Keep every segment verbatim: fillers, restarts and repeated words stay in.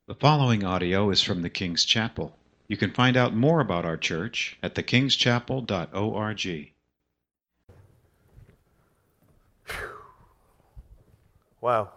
The following audio is from the King's Chapel. You can find out more about our church at the kings chapel dot org. Wow.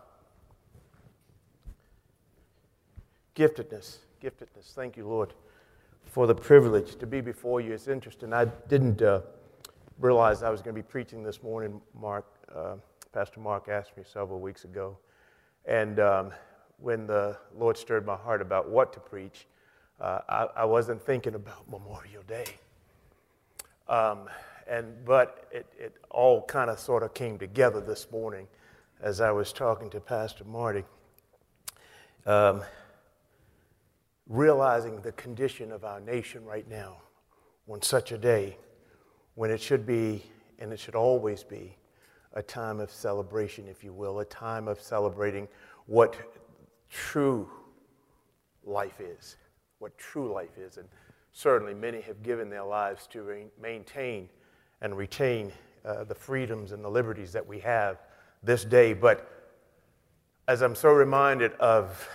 Giftedness, giftedness. Thank you, Lord, for the privilege to be before you. It's interesting. I didn't uh, realize I was going to be preaching this morning. Mark, uh, Pastor Mark asked me several weeks ago. And um, when the Lord stirred my heart about what to preach, uh, I, I wasn't thinking about Memorial Day. Um, and But it, it all kind of sort of came together this morning as I was talking to Pastor Marty, um, realizing the condition of our nation right now on such a day when it should be, and it should always be, a time of celebration, if you will, a time of celebrating what true life is, what true life is. And certainly many have given their lives to re- maintain and retain uh, the freedoms and the liberties that we have this day. But as I'm so reminded of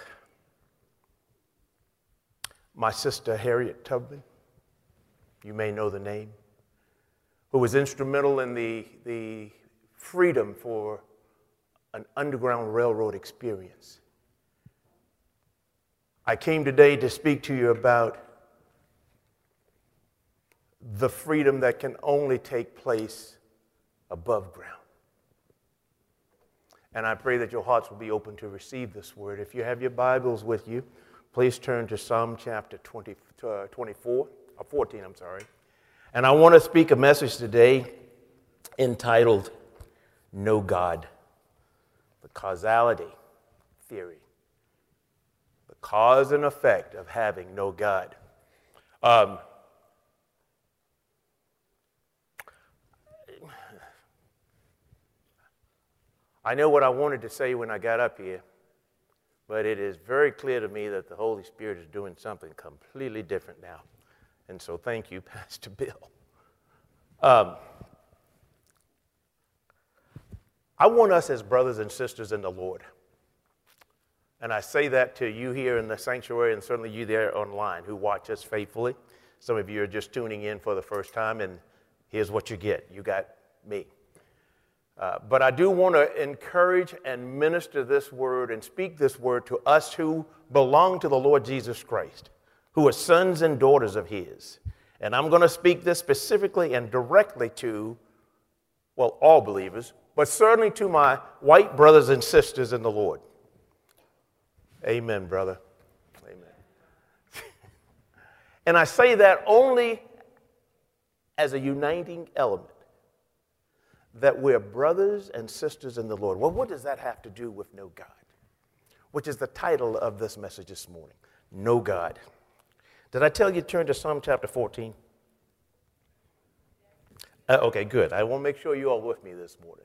my sister Harriet Tubman, you may know the name, who was instrumental in the, the freedom for an Underground Railroad experience. I came today to speak to you about the freedom that can only take place above ground. And I pray that your hearts will be open to receive this word. If you have your Bibles with you, please turn to Psalm chapter twenty, uh, twenty-four, or fourteen, I'm sorry. And I want to speak a message today entitled, Know God, the causality theory, the cause and effect of having no God. Um, I know what I wanted to say when I got up here, but it is very clear to me that the Holy Spirit is doing something completely different now. And so thank you, Pastor Bill. Um, I want us as brothers and sisters in the Lord, and I say that to you here in the sanctuary and certainly you there online who watch us faithfully. Some of you are just tuning in for the first time, and here's what you get. You got me. Uh, but I do want to encourage and minister this word and speak this word to us who belong to the Lord Jesus Christ, who are sons and daughters of His. And I'm going to speak this specifically and directly to, well, all believers, but certainly to my white brothers and sisters in the Lord. Amen, brother. Amen. And I say that only as a uniting element, that we're brothers and sisters in the Lord. Well, what does that have to do with know God? Which is the title of this message this morning. Know God. Did I tell you to turn to Psalm chapter fourteen? Uh, okay, good. I want to make sure you're all with me this morning.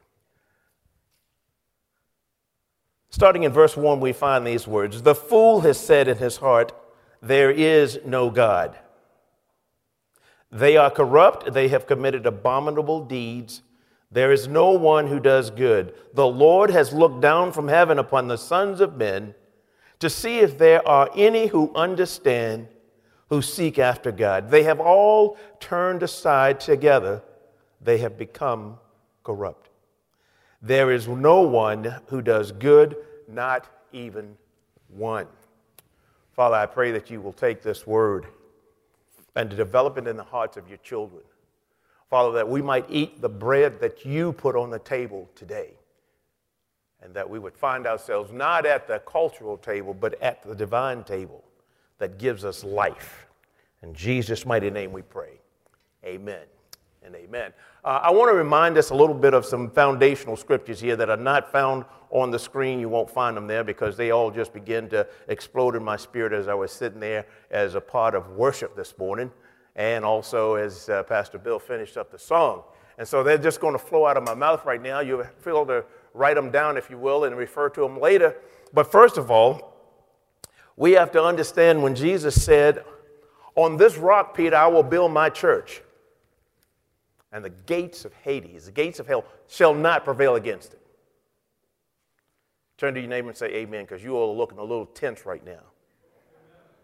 Starting in verse one, we find these words. The fool has said in his heart, there is no God. They are corrupt. They have committed abominable deeds. There is no one who does good. The Lord has looked down from heaven upon the sons of men to see if there are any who understand, who seek after God. They have all turned aside together. They have become corrupt. There is no one who does good, not even one. Father, I pray that you will take this word and to develop it in the hearts of your children. Father, that we might eat the bread that you put on the table today, and that we would find ourselves not at the cultural table, but at the divine table that gives us life. In Jesus' mighty name we pray. Amen and amen. Uh, I want to remind us a little bit of some foundational scriptures here that are not found on the screen. You won't find them there because they all just begin to explode in my spirit as I was sitting there as a part of worship this morning, and also as uh, Pastor Bill finished up the song. And so they're just going to flow out of my mouth right now. You feel to write them down, if you will, and refer to them later. But first of all, we have to understand when Jesus said, on this rock, Peter, I will build my church, and the gates of Hades, the gates of hell, shall not prevail against it. Turn to your neighbor and say amen, because you all are looking a little tense right now.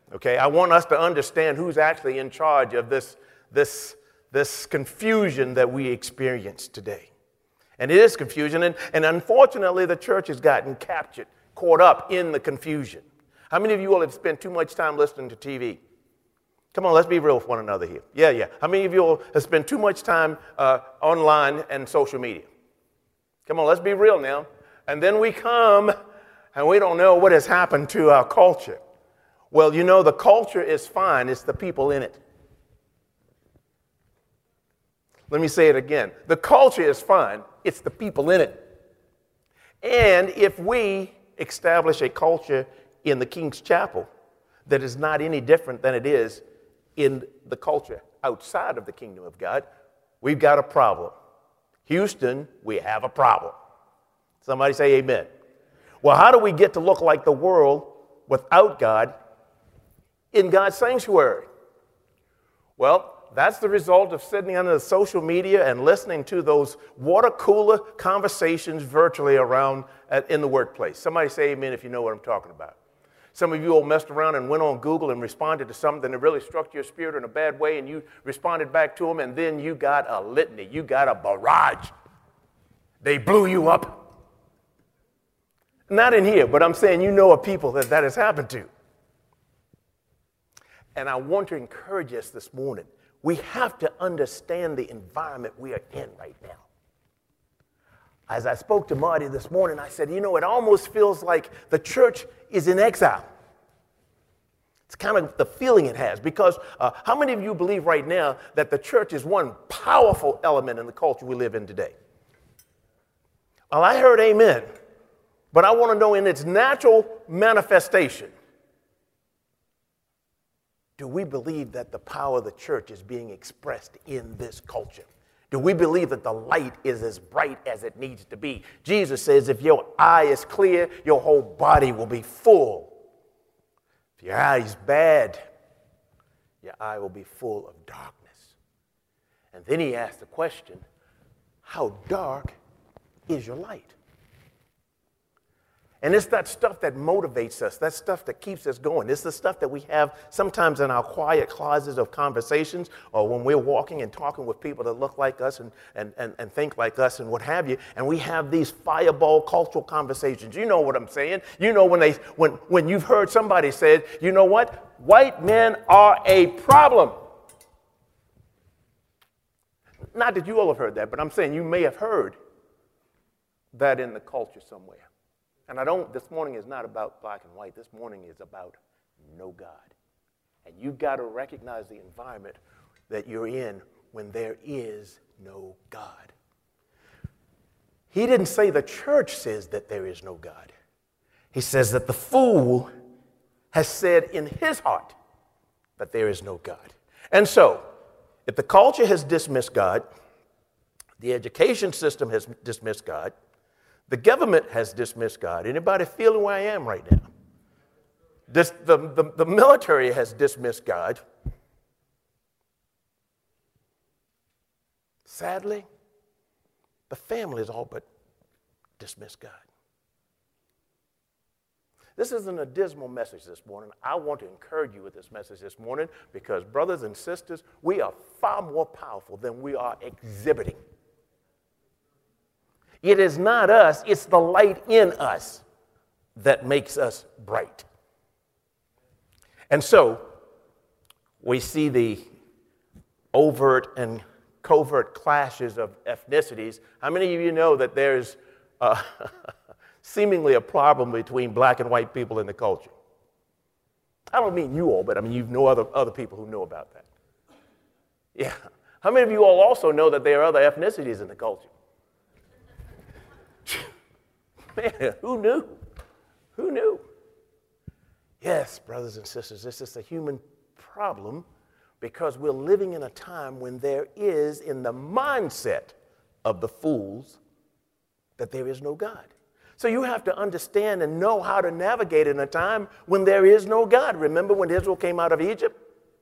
Okay, I want us to understand who's actually in charge of this, this, this confusion that we experience today. And it is confusion, and, and unfortunately the church has gotten captured, caught up in the confusion. How many of you all have spent too much time listening to T V? Come on, let's be real with one another here. Yeah, yeah. How many of you all have spent too much time uh, online and social media? Come on, let's be real now. And then we come and we don't know what has happened to our culture. Well, you know, the culture is fine. It's the people in it. Let me say it again. The culture is fine. It's the people in it. And if we establish a culture in the King's Chapel that is not any different than it is in the culture outside of the kingdom of God, we've got a problem. Houston, we have a problem. Somebody say amen. Well, how do we get to look like the world without God in God's sanctuary? Well, that's the result of sitting under the social media and listening to those water cooler conversations virtually around at, in the workplace. Somebody say amen if you know what I'm talking about. Some of you all messed around and went on Google and responded to something that really struck your spirit in a bad way, and you responded back to them, and then you got a litany. You got a barrage. They blew you up. Not in here, but I'm saying you know of people that that has happened to. And I want to encourage us this morning. We have to understand the environment we are in right now. As I spoke to Marty this morning, I said, you know, it almost feels like the church is in exile. It's kind of the feeling it has, because uh, how many of you believe right now that the church is one powerful element in the culture we live in today? Well, I heard amen, but I want to know in its natural manifestation, do we believe that the power of the church is being expressed in this culture? Do we believe that the light is as bright as it needs to be? Jesus says if your eye is clear, your whole body will be full. If your eye is bad, your eye will be full of darkness. And then he asked the question, how dark is your light? And it's that stuff that motivates us, that stuff that keeps us going. It's the stuff that we have sometimes in our quiet closets of conversations, or when we're walking and talking with people that look like us and, and, and, and think like us and what have you, and we have these fireball cultural conversations. You know what I'm saying. You know when, they, when, when you've heard somebody say, you know what, white men are a problem. Not that you all have heard that, but I'm saying you may have heard that in the culture somewhere. And I don't, this morning is not about black and white. This morning is about no God. And you've got to recognize the environment that you're in when there is no God. He didn't say the church says that there is no God. He says that the fool has said in his heart that there is no God. And so, if the culture has dismissed God, the education system has dismissed God, the government has dismissed God. Anybody feeling where I am right now? This, the, the, the military has dismissed God. Sadly, the family has all but dismissed God. This isn't a dismal message this morning. I want to encourage you with this message this morning because, brothers and sisters, we are far more powerful than we are exhibiting. It is not us, it's the light in us that makes us bright. And so, we see the overt and covert clashes of ethnicities. How many of you know that there's uh, seemingly a problem between black and white people in the culture? I don't mean you all, but I mean you know other, other people who know about that. Yeah. How many of you all also know that there are other ethnicities in the culture? Man, who knew? Who knew? Yes, brothers and sisters, this is a human problem because we're living in a time when there is in the mindset of the fools that there is no God. So you have to understand and know how to navigate in a time when there is no God. Remember when Israel came out of Egypt?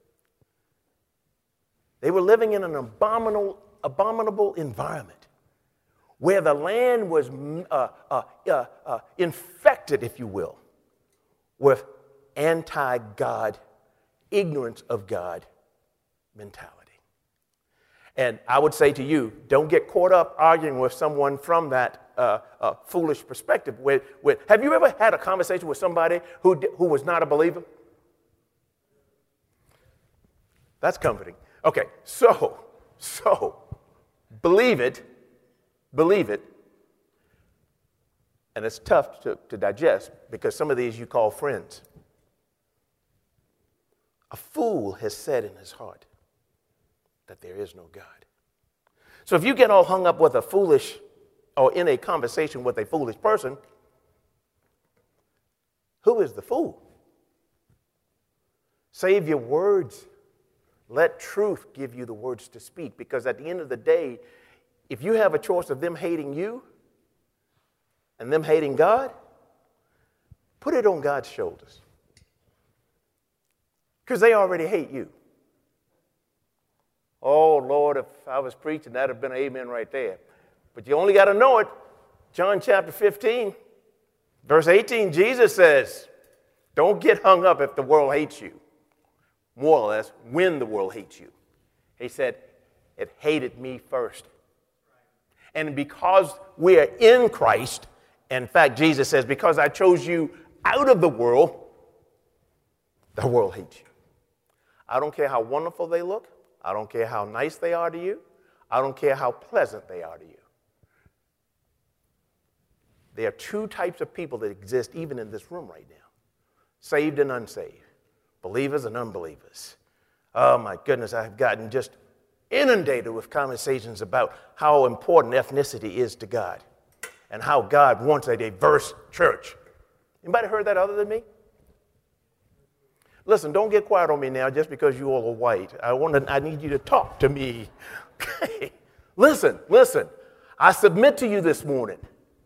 They were living in an abominable, abominable environment where the land was uh, uh, uh, uh, infected, if you will, with anti-God ignorance of God mentality. And I would say to you, don't get caught up arguing with someone from that uh, uh, foolish perspective. With, with, have you ever had a conversation with somebody who, who was not a believer? That's comforting. Okay, so, so, believe it, believe it, and it's tough to, to digest because some of these you call friends. A fool has said in his heart that there is no God. So if you get all hung up with a foolish or in a conversation with a foolish person, who is the fool? Save your words. Let truth give you the words to speak, because at the end of the day, if you have a choice of them hating you and them hating God, put it on God's shoulders, because they already hate you. Oh, Lord, if I was preaching, that would have been an amen right there. But you only got to know it. John chapter fifteen, verse eighteen, Jesus says, don't get hung up if the world hates you. More or less, when the world hates you. He said, it hated me first. And because we are in Christ, in fact, Jesus says, because I chose you out of the world, the world hates you. I don't care how wonderful they look. I don't care how nice they are to you. I don't care how pleasant they are to you. There are two types of people that exist even in this room right now. Saved and unsaved. Believers and unbelievers. Oh my goodness, I've gotten just inundated with conversations about how important ethnicity is to God and how God wants a diverse church. Anybody heard that other than me? Listen, don't get quiet on me now just because you all are white. I want to, I need you to talk to me. Okay? Listen, listen. I submit to you this morning.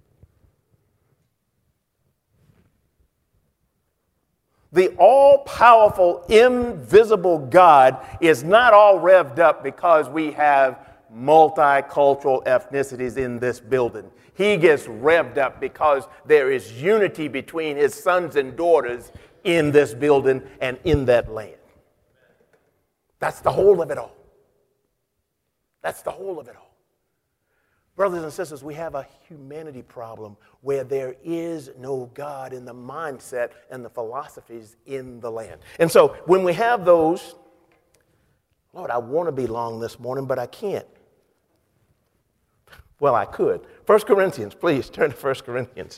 The all-powerful, invisible God is not all revved up because we have multicultural ethnicities in this building. He gets revved up because there is unity between his sons and daughters in this building and in that land. That's the whole of it all. That's the whole of it all. Brothers and sisters, we have a humanity problem where there is no God in the mindset and the philosophies in the land. And so when we have those, Lord, I want to be long this morning, but I can't. Well, I could. First Corinthians, please turn to First Corinthians.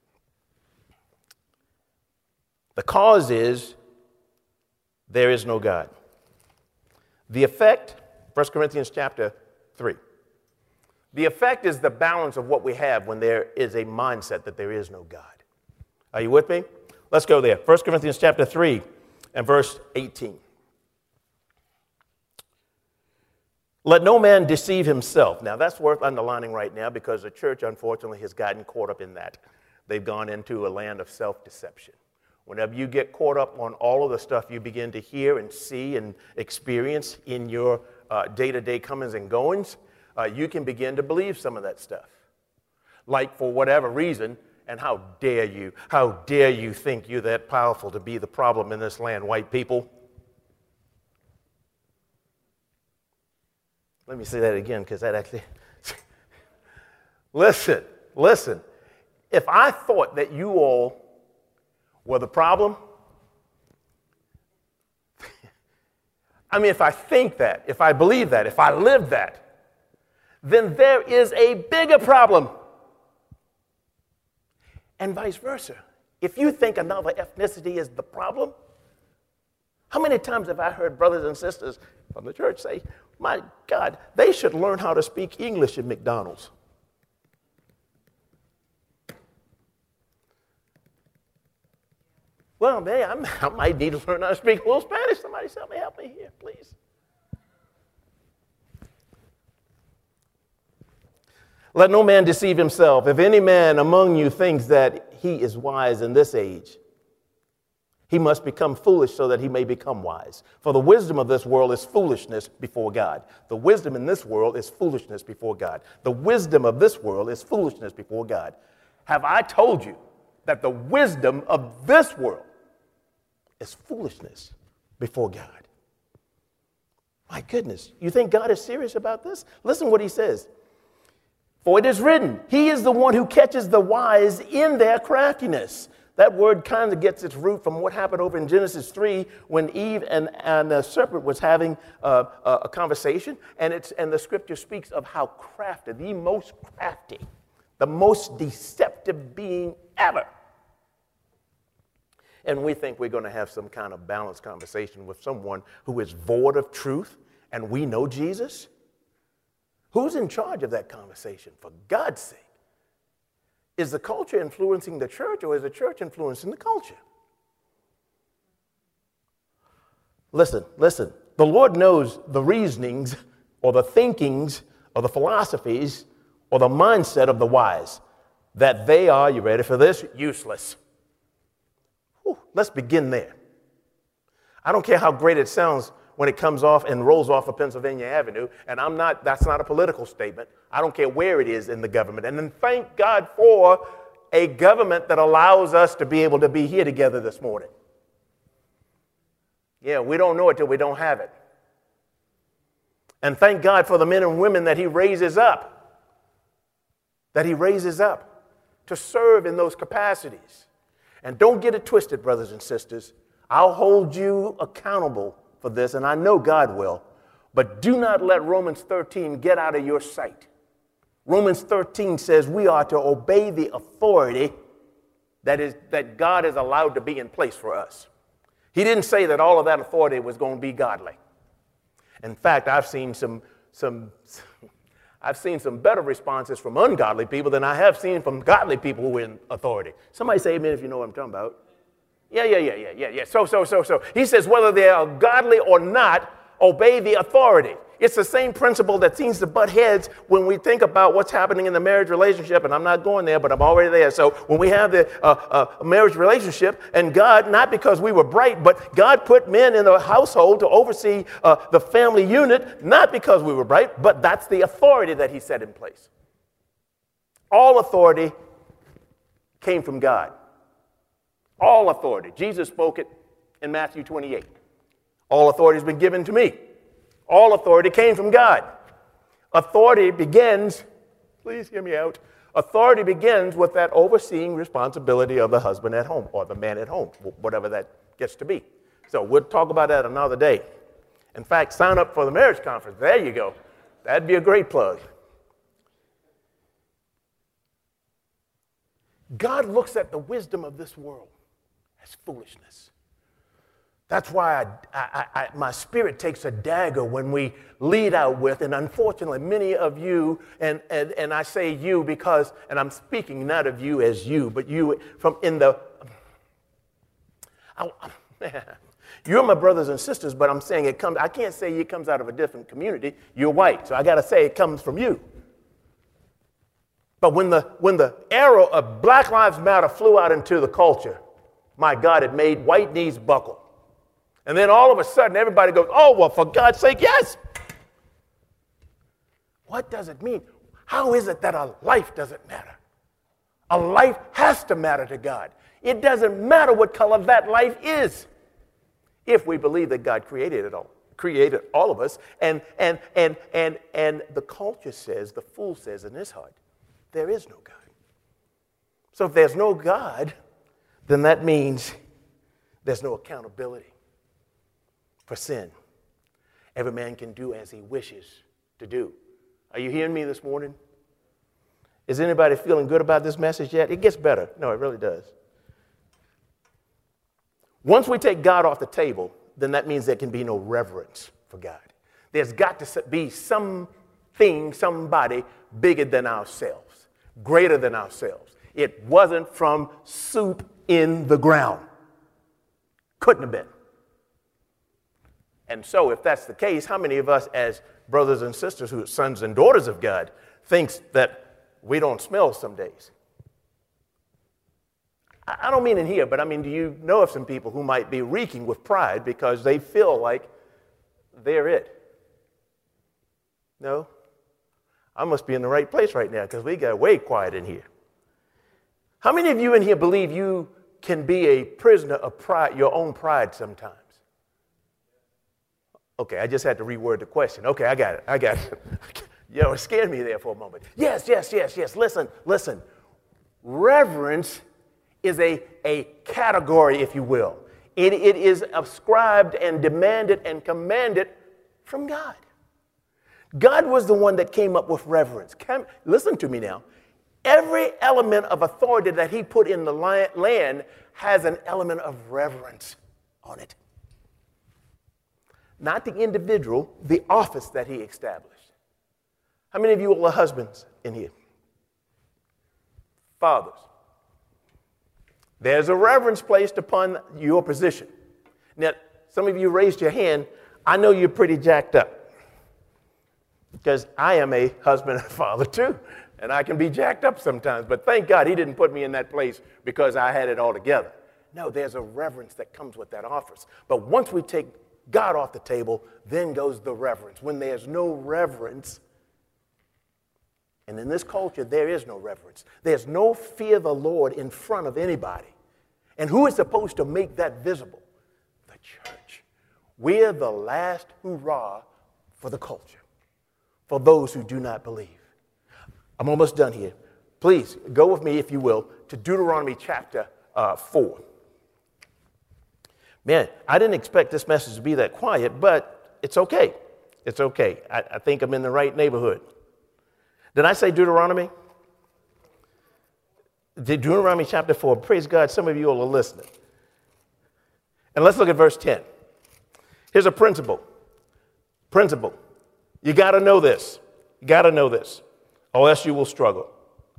The cause is there is no God. The effect, First Corinthians chapter three. The effect is the balance of what we have when there is a mindset that there is no God. Are you with me? Let's go there. First Corinthians chapter three and verse eighteen. Let no man deceive himself. Now, that's worth underlining right now because the church, unfortunately, has gotten caught up in that. They've gone into a land of self-deception. Whenever you get caught up on all of the stuff you begin to hear and see and experience in your uh, day-to-day comings and goings, uh, you can begin to believe some of that stuff. Like, for whatever reason, and how dare you, how dare you think you're that powerful to be the problem in this land, white people? Let me say that again, because that actually... listen, listen. If I thought that you all were the problem, I mean, if I think that, if I believe that, if I live that, then there is a bigger problem. And vice versa. If you think another ethnicity is the problem, how many times have I heard brothers and sisters from the church say, my God, they should learn how to speak English in McDonald's. Well, man, I'm, I might need to learn how to speak a little Spanish. Somebody help me, help me here, please. Let no man deceive himself. If any man among you thinks that he is wise in this age, he must become foolish so that he may become wise. For the wisdom of this world is foolishness before God. The wisdom in this world is foolishness before God. The wisdom of this world is foolishness before God. Have I told you that the wisdom of this world is foolishness before God. My goodness, you think God is serious about this? Listen what he says. For it is written, he is the one who catches the wise in their craftiness. That word kind of gets its root from what happened over in Genesis three when Eve and, and the serpent was having uh, a, a conversation. And, it's, and the scripture speaks of how crafty, the most crafty, the most deceptive being ever. And we think we're going to have some kind of balanced conversation with someone who is void of truth and we know Jesus? Who's in charge of that conversation, for God's sake? Is the culture influencing the church, or is the church influencing the culture? Listen, listen. The Lord knows the reasonings or the thinkings or the philosophies or the mindset of the wise, that they are, you ready for this, useless. Whew, let's begin there. I don't care how great it sounds when it comes off and rolls off of Pennsylvania Avenue, and I'm not, that's not a political statement. I don't care where it is in the government. And then thank God for a government that allows us to be able to be here together this morning. Yeah, we don't know it till we don't have it. And thank God for the men and women that he raises up, that he raises up to serve in those capacities. And don't get it twisted, brothers and sisters. I'll hold you accountable for this, and I know God will, but do not let Romans thirteen get out of your sight. Romans thirteen says we are to obey the authority that is that God has allowed to be in place for us. He didn't say that all of that authority was going to be godly. In fact, I've seen some some I've seen some better responses from ungodly people than I have seen from godly people who are in authority. Somebody say amen if you know what I'm talking about. Yeah, yeah, yeah, yeah, yeah, yeah. So, so, so, so. He says whether they are godly or not, obey the authority. It's the same principle that seems to butt heads when we think about what's happening in the marriage relationship, and I'm not going there, but I'm already there. So when we have the uh, uh, marriage relationship, and God, not because we were bright, but God put men in the household to oversee uh, the family unit, not because we were bright, but that's the authority that he set in place. All authority came from God. All authority. Jesus spoke it in Matthew twenty-eight. All authority has been given to me. All authority came from God. Authority begins, please hear me out, authority begins with that overseeing responsibility of the husband at home or the man at home, whatever that gets to be. So we'll talk about that another day. In fact, sign up for the marriage conference. There you go. That'd be a great plug. God looks at the wisdom of this world as foolishness. That's why I, I, I, my spirit takes a dagger when we lead out with, and unfortunately many of you, and, and, and I say you because, and I'm speaking not of you as you, but you from in the, I, you're my brothers and sisters, but I'm saying it comes, I can't say it comes out of a different community. You're white, so I got to say it comes from you. But when the, when the arrow of Black Lives Matter flew out into the culture, my God, it made white knees buckle. And then all of a sudden, everybody goes, oh, well, for God's sake, yes. What does it mean? How is it that a life doesn't matter? A life has to matter to God. It doesn't matter what color that life is, if we believe that God created it all, created all of us. And, and, and, and, and the culture says, the fool says in his heart, there is no God. So if there's no God, then that means there's no accountability for sin. Every man can do as he wishes to do. Are you hearing me this morning? Is anybody feeling good about this message yet? It gets better. No, it really does. Once we take God off the table, then that means there can be no reverence for God. There's got to be something, somebody bigger than ourselves, greater than ourselves. It wasn't from soup in the ground. Couldn't have been. And so if that's the case, how many of us as brothers and sisters who are sons and daughters of God thinks that we don't smell some days? I don't mean in here, but I mean, do you know of some people who might be reeking with pride because they feel like they're it? No? I must be in the right place right now because we got way quiet in here. How many of you in here believe you can be a prisoner of pride, your own pride sometimes? Okay, I just had to reword the question. Okay, I got it. I got it. You know, it scared me there for a moment. Yes, yes, yes, yes. Listen, listen. Reverence is a, a category, if you will. It, it is ascribed and demanded and commanded from God. God was the one that came up with reverence. Come, listen to me now. Every element of authority that he put in the land has an element of reverence on it. Not the individual, the office that he established. How many of you are husbands in here? Fathers. There's a reverence placed upon your position. Now, some of you raised your hand. I know you're pretty jacked up because I am a husband and father too, and I can be jacked up sometimes, but thank God he didn't put me in that place because I had it all together. No, there's a reverence that comes with that office. But once we take God off the table, then goes the reverence. When there's no reverence, and in this culture, there is no reverence. There's no fear of the Lord in front of anybody. And who is supposed to make that visible? The church. We're the last hurrah for the culture, for those who do not believe. I'm almost done here. Please go with me, if you will, to Deuteronomy chapter uh, four. Man, I didn't expect this message to be that quiet, but it's okay. It's okay. I, I think I'm in the right neighborhood. Did I say Deuteronomy? Deuteronomy chapter four. Praise God, some of you all are listening. And let's look at verse ten. Here's a principle. Principle. You got to know this. You got to know this, or else you will struggle.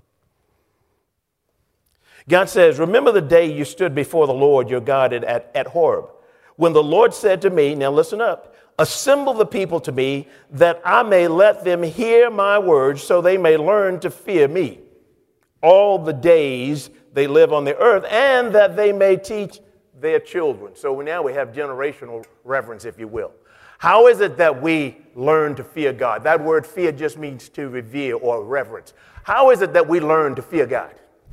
God says, remember the day you stood before the Lord your God at, at Horeb, when the Lord said to me, now listen up, assemble the people to me, that I may let them hear my words, so they may learn to fear me all the days they live on the earth, and that they may teach their children. So now we have generational reverence, if you will. How is it that we learn to fear God? That word fear just means to revere or reverence. How is it that we learn to fear God?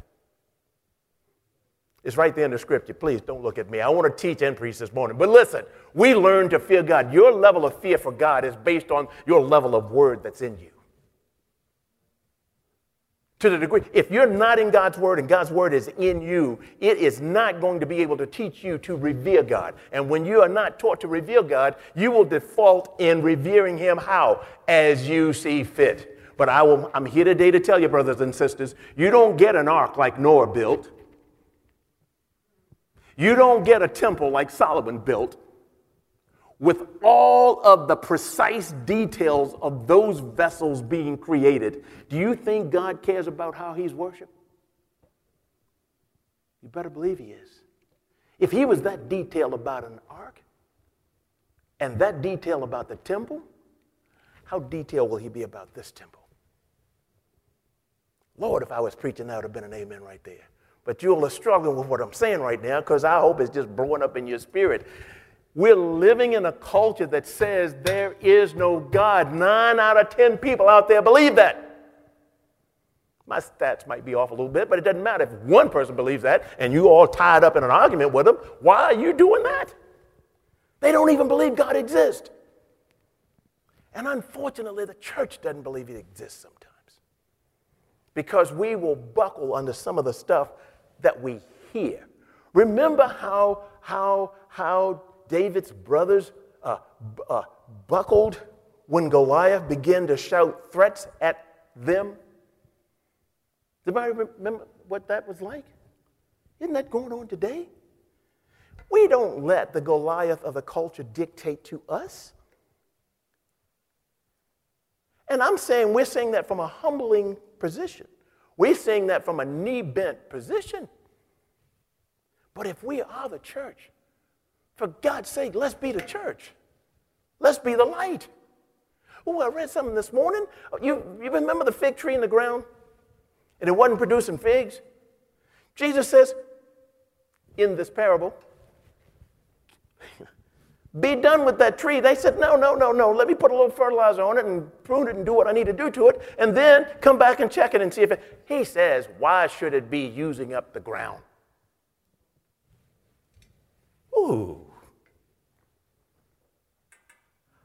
It's right there in the scripture. Please don't look at me. I want to teach and preach this morning. But listen, we learn to fear God. Your level of fear for God is based on your level of word that's in you. To the degree, if you're not in God's word and God's word is in you, it is not going to be able to teach you to revere God. And when you are not taught to revere God, you will default in revering him how? As you see fit. But I will, I'm here today to tell you, brothers and sisters, you don't get an ark like Noah built. You don't get a temple like Solomon built with all of the precise details of those vessels being created. Do you think God cares about how he's worshiped? You better believe he is. If he was that detailed about an ark and that detail about the temple, how detailed will he be about this temple? Lord, if I was preaching, that would have been an amen right there. But you all are struggling with what I'm saying right now because I hope it's just blowing up in your spirit. We're living in a culture that says there is no God. Nine out of ten people out there believe that. My stats might be off a little bit, but it doesn't matter. If one person believes that and you all tied up in an argument with them, why are you doing that? They don't even believe God exists. And unfortunately, the church doesn't believe he exists sometimes. Because we will buckle under some of the stuff that we hear. Remember how, how, how David's brothers uh, uh, buckled when Goliath began to shout threats at them? Does anybody remember what that was like? Isn't that going on today? We don't let the Goliath of the culture dictate to us. And I'm saying we're saying that from a humbling position. We're saying that from a knee-bent position. But if we are the church, for God's sake, let's be the church. Let's be the light. Oh, I read something this morning. You, you remember the fig tree in the ground? And it wasn't producing figs? Jesus says in this parable, be done with that tree. They said, no, no, no, no. Let me put a little fertilizer on it and prune it and do what I need to do to it, and then come back and check it and see if it... He says, why should it be using up the ground? Ooh.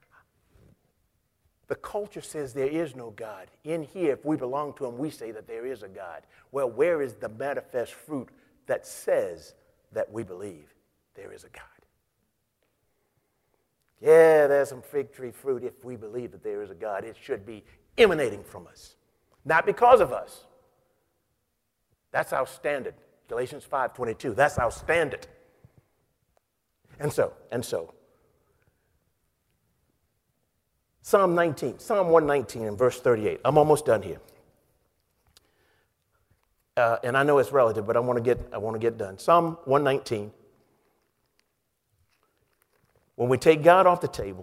culture says there is no God. In here, if we belong to him, we say that there is a God. Well, where is the manifest fruit that says that we believe there is a God? Yeah, there's some fig tree fruit if we believe that there is a God. It should be emanating from us, not because of us. That's our standard. Galatians five twenty-two, that's our standard. And so, and so, Psalm nineteen, Psalm one nineteen and verse thirty-eight. I'm almost done here. Uh, and I know it's relative, but I want to get I want to get done. Psalm one nineteen. When we take God off the table,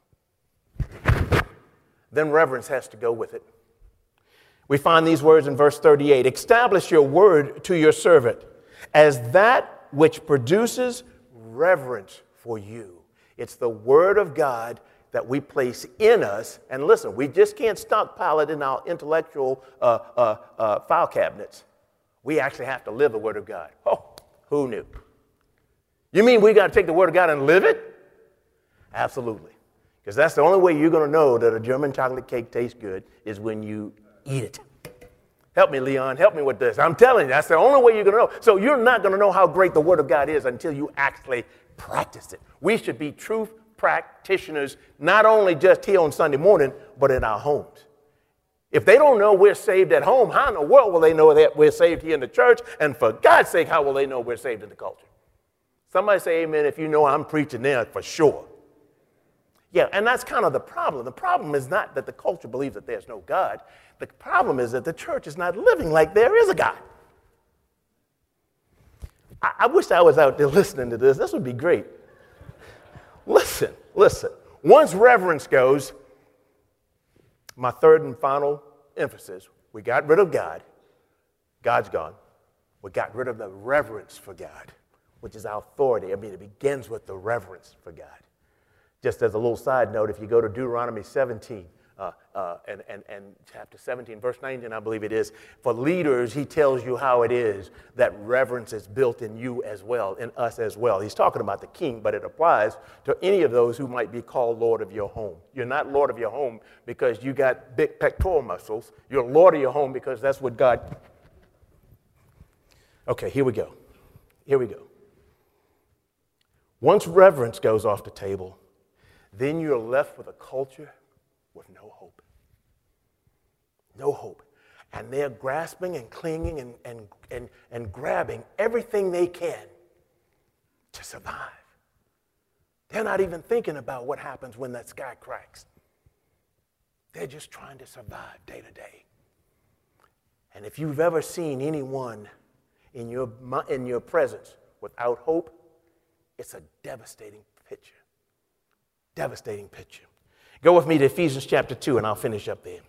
then reverence has to go with it. We find these words in verse thirty-eight. Establish your word to your servant as that which produces reverence for you. It's the word of God that we place in us. And listen, we just can't stockpile it in our intellectual uh, uh, uh, file cabinets. We actually have to live the word of God. Oh, who knew? You mean we got to take the word of God and live it? Absolutely. Because that's the only way you're going to know that a German chocolate cake tastes good is when you eat it. Help me, Leon. Help me with this. I'm telling you, that's the only way you're going to know. So you're not going to know how great the word of God is until you actually practice it. We should be truth practitioners, not only just here on Sunday morning, but in our homes. If they don't know we're saved at home, how in the world will they know that we're saved here in the church? And for God's sake, how will they know we're saved in the culture? Somebody say amen if you know I'm preaching there for sure. Yeah, and that's kind of the problem. The problem is not that the culture believes that there's no God. The problem is that the church is not living like there is a God. I, I wish I was out there listening to this. This would be great. Listen, listen. Once reverence goes, my third and final emphasis, we got rid of God. God's gone. We got rid of the reverence for God, which is our authority. I mean, it begins with the reverence for God. Just as a little side note, if you go to Deuteronomy seventeen, uh, uh, and, and, and chapter seventeen, verse nineteen, I believe it is, for leaders, he tells you how it is that reverence is built in you as well, in us as well. He's talking about the king, but it applies to any of those who might be called Lord of your home. You're not Lord of your home because you got big pectoral muscles. You're Lord of your home because that's what God... Okay, here we go. Here we go. Once reverence goes off the table, then you're left with a culture with no hope. No hope. And they're grasping and clinging and, and, and, and grabbing everything they can to survive. They're not even thinking about what happens when that sky cracks. They're just trying to survive day to day. And if you've ever seen anyone in your, in your presence without hope, it's a devastating picture. Devastating picture. Go with me to Ephesians chapter two, and I'll finish up there.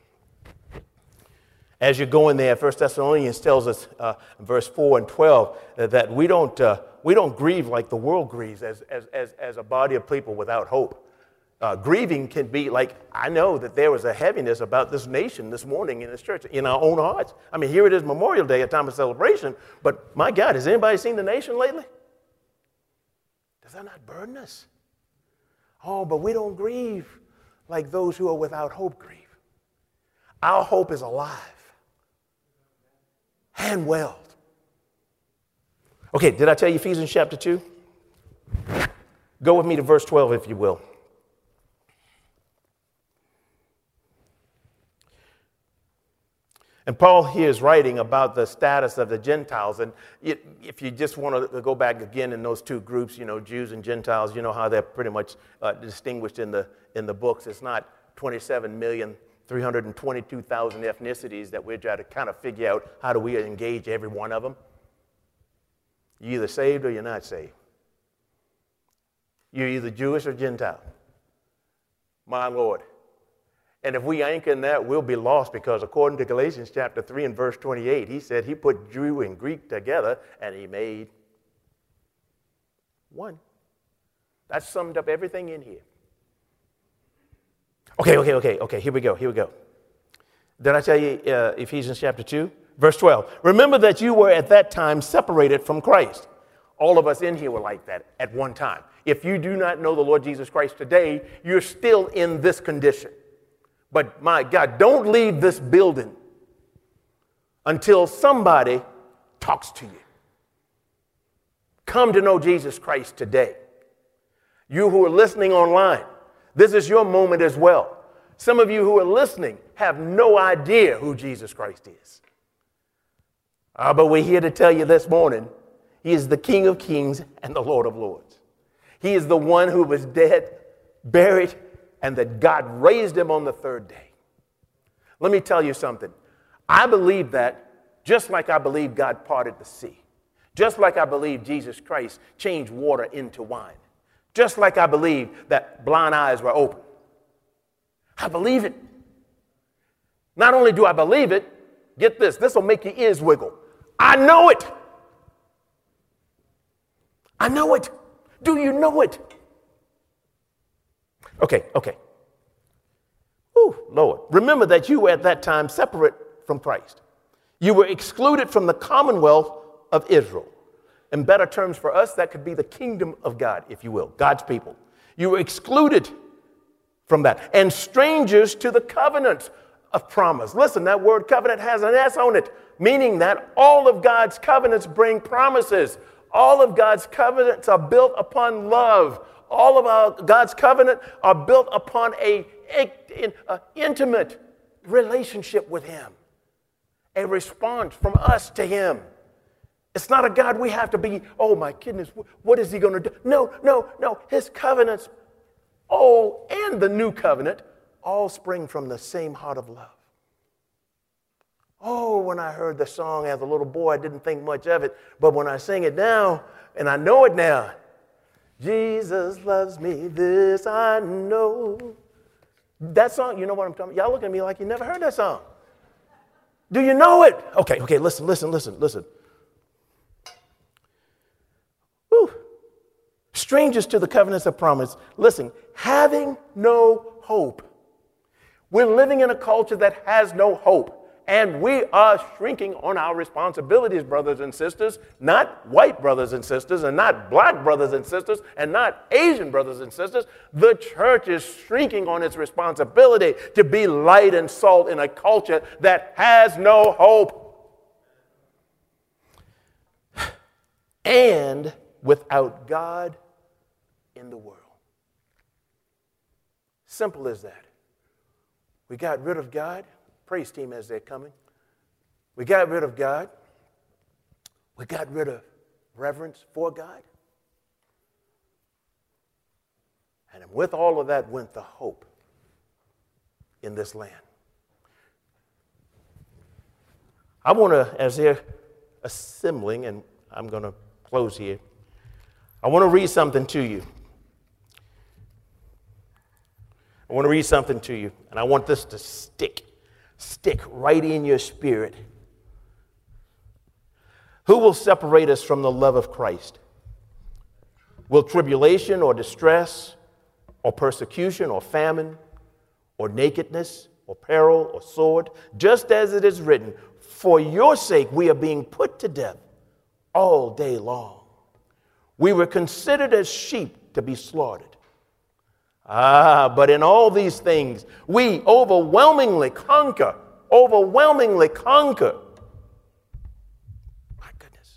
As you're going there, First Thessalonians tells us uh, in verse four and twelve uh, that we don't, uh, we don't grieve like the world grieves as, as, as, as a body of people without hope. Uh, grieving can be like, I know that there was a heaviness about this nation this morning in this church, in our own hearts. I mean, here it is Memorial Day, a time of celebration, but my God, has anybody seen the nation lately? Does that not burden us? Oh, but we don't grieve like those who are without hope grieve. Our hope is alive and welled. Okay, did I tell you Ephesians chapter two? Go with me to verse twelve, if you will. And Paul here is writing about the status of the Gentiles. And it, if you just want to go back again in those two groups, you know, Jews and Gentiles, you know how they're pretty much uh, distinguished in the, in the books. It's not twenty-seven million, three hundred twenty-two thousand ethnicities that we're trying to kind of figure out how do we engage every one of them. You're either saved or you're not saved. You're either Jewish or Gentile. My Lord. And if we anchor in that, we'll be lost because according to Galatians chapter three and verse twenty-eight, he said he put Jew and Greek together and he made one. That summed up everything in here. Okay, okay, okay, okay, here we go, here we go. Did I tell you uh, Ephesians chapter two? Verse twelve. Remember that you were at that time separated from Christ. All of us in here were like that at one time. If you do not know the Lord Jesus Christ today, you're still in this condition. But my God, don't leave this building until somebody talks to you. Come to know Jesus Christ today. You who are listening online, this is your moment as well. Some of you who are listening have no idea who Jesus Christ is. Uh, but we're here to tell you this morning, he is the King of Kings and the Lord of Lords. He is the one who was dead, buried, and that God raised him on the third day. Let me tell you something. I believe that just like I believe God parted the sea, just like I believe Jesus Christ changed water into wine, just like I believe that blind eyes were open. I believe it. Not only do I believe it, get this, this will make your ears wiggle. I know it. I know it. Do you know it? Okay, okay. Ooh, Lord. Remember that you were at that time separate from Christ. You were excluded from the commonwealth of Israel. In better terms for us, that could be the kingdom of God, if you will, God's people. You were excluded from that. And strangers to the covenant of promise. Listen, that word covenant has an S on it, meaning that all of God's covenants bring promises. All of God's covenants are built upon love. All of our, God's covenant are built upon a, a, a intimate relationship with him, a response from us to him. It's not a God we have to be, oh my goodness, what is he going to do? No, no, no. His covenants, old and the new covenant, all spring from the same heart of love. Oh, when I heard the song as a little boy, I didn't think much of it. But when I sing it now, and I know it now, Jesus loves me, this I know. That song, you know what I'm talking about? Y'all look at me like you never heard that song. Do you know it? Okay, okay, listen, listen, listen, listen. Whew. Strangers to the covenants of promise. Listen, having no hope. We're living in a culture that has no hope. And we are shrinking on our responsibilities, brothers and sisters, not white brothers and sisters, and not black brothers and sisters, and not Asian brothers and sisters. The church is shrinking on its responsibility to be light and salt in a culture that has no hope. And without God in the world. Simple as that. We got rid of God. Praise team as they're coming. We got rid of God. We got rid of reverence for God. And with all of that went the hope in this land. I want to, as they're assembling, and I'm going to close here, I want to read something to you. I want to read something to you, and I want this to stick. Stick right in your spirit. Who will separate us from the love of Christ? Will tribulation or distress or persecution or famine or nakedness or peril or sword? Just as it is written, for your sake we are being put to death all day long. We were considered as sheep to be slaughtered. Ah, but in all these things, we overwhelmingly conquer, overwhelmingly conquer. My goodness.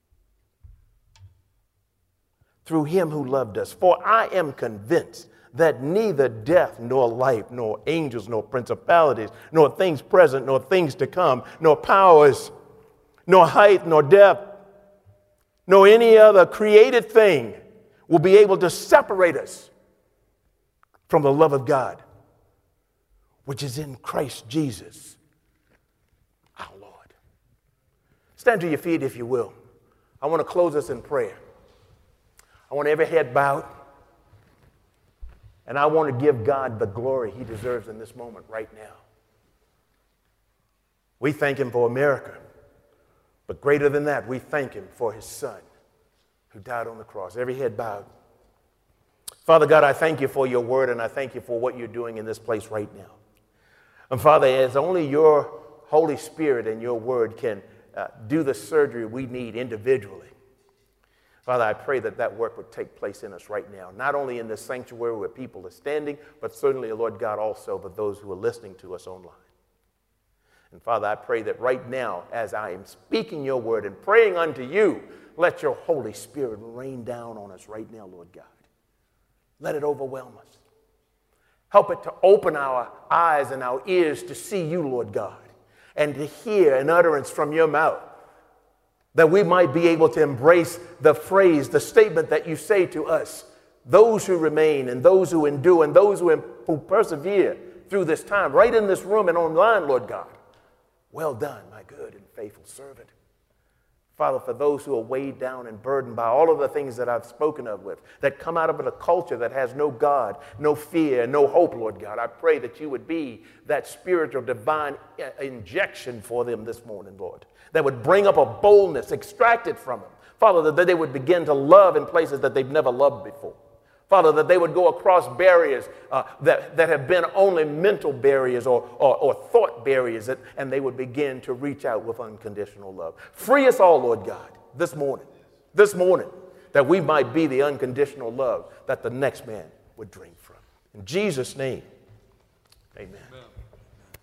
Through him who loved us. For I am convinced that neither death, nor life, nor angels, nor principalities, nor things present, nor things to come, nor powers, nor height, nor depth, nor any other created thing will be able to separate us from the love of God, which is in Christ Jesus, our Lord. Stand to your feet, if you will. I want to close us in prayer. I want every head bowed, and I want to give God the glory he deserves in this moment right now. We thank him for America, but greater than that, we thank him for his son who died on the cross. Every head bowed. Father God, I thank you for your word, and I thank you for what you're doing in this place right now. And Father, as only your Holy Spirit and your word can uh, do the surgery we need individually. Father, I pray that that work would take place in us right now, not only in this sanctuary where people are standing, but certainly, Lord God, also for those who are listening to us online. And Father, I pray that right now, as I am speaking your word and praying unto you, let your Holy Spirit rain down on us right now, Lord God. Let it overwhelm us. Help it to open our eyes and our ears to see you, Lord God, and to hear an utterance from your mouth, that we might be able to embrace the phrase, the statement that you say to us, those who remain and those who endure and those who, who persevere through this time, right in this room and online, Lord God. Well done, my good and faithful servant. Father, for those who are weighed down and burdened by all of the things that I've spoken of with, that come out of a culture that has no God, no fear, no hope, Lord God, I pray that you would be that spiritual divine injection for them this morning, Lord, that would bring up a boldness extracted from them. Father, that they would begin to love in places that they've never loved before. Father, that they would go across barriers uh, that, that have been only mental barriers or, or, or thought barriers, that, and they would begin to reach out with unconditional love. Free us all, Lord God, this morning, this morning, that we might be the unconditional love that the next man would drink from. In Jesus' name, amen. Amen.